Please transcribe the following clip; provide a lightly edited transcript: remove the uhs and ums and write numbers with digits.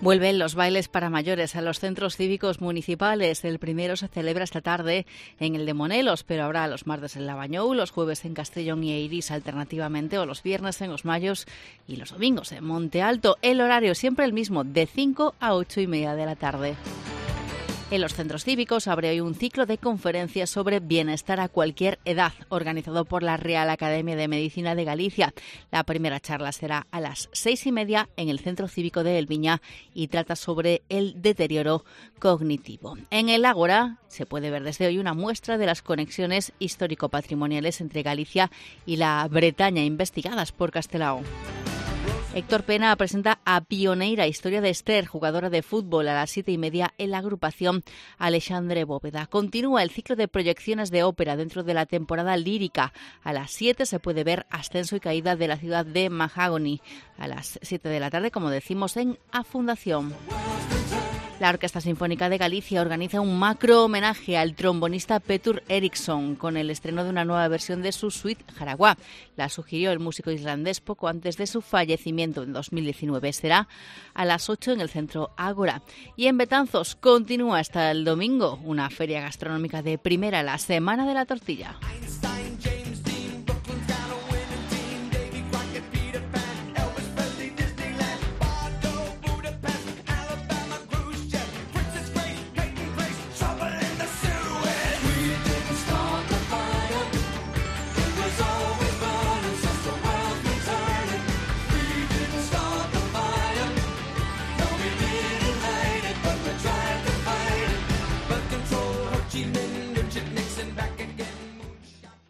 Vuelven los bailes para mayores a los centros cívicos municipales. El primero se celebra esta tarde en el de Monelos, pero habrá los martes en Lavanyou, los jueves en Castellón y Eirís alternativamente, o los viernes en Os Mayos y los domingos en Monte Alto. El horario siempre el mismo, de 5 a 8:30 de la tarde. En los centros cívicos abre hoy un ciclo de conferencias sobre bienestar a cualquier edad, organizado por la Real Academia de Medicina de Galicia. La primera charla será a las 6:30 en el Centro Cívico de Elviña y trata sobre el deterioro cognitivo. En el Ágora se puede ver desde hoy una muestra de las conexiones histórico-patrimoniales entre Galicia y la Bretaña investigadas por Castelao. Héctor Pena presenta a Pioneira, historia de Esther, jugadora de fútbol, a las 7:30 en la agrupación Alexandre Bóveda. Continúa el ciclo de proyecciones de ópera dentro de la temporada lírica. A las 7 se puede ver Ascenso y Caída de la ciudad de Mahagony. A las 7 de la tarde, como decimos, en A Fundación. La Orquesta Sinfónica de Galicia organiza un macro homenaje al trombonista Petur Eriksson con el estreno de una nueva versión de su suite Jaraguá. La sugirió el músico islandés poco antes de su fallecimiento en 2019. Será a las 8 en el Centro Ágora. Y en Betanzos continúa hasta el domingo una feria gastronómica de primera, la Semana de la Tortilla.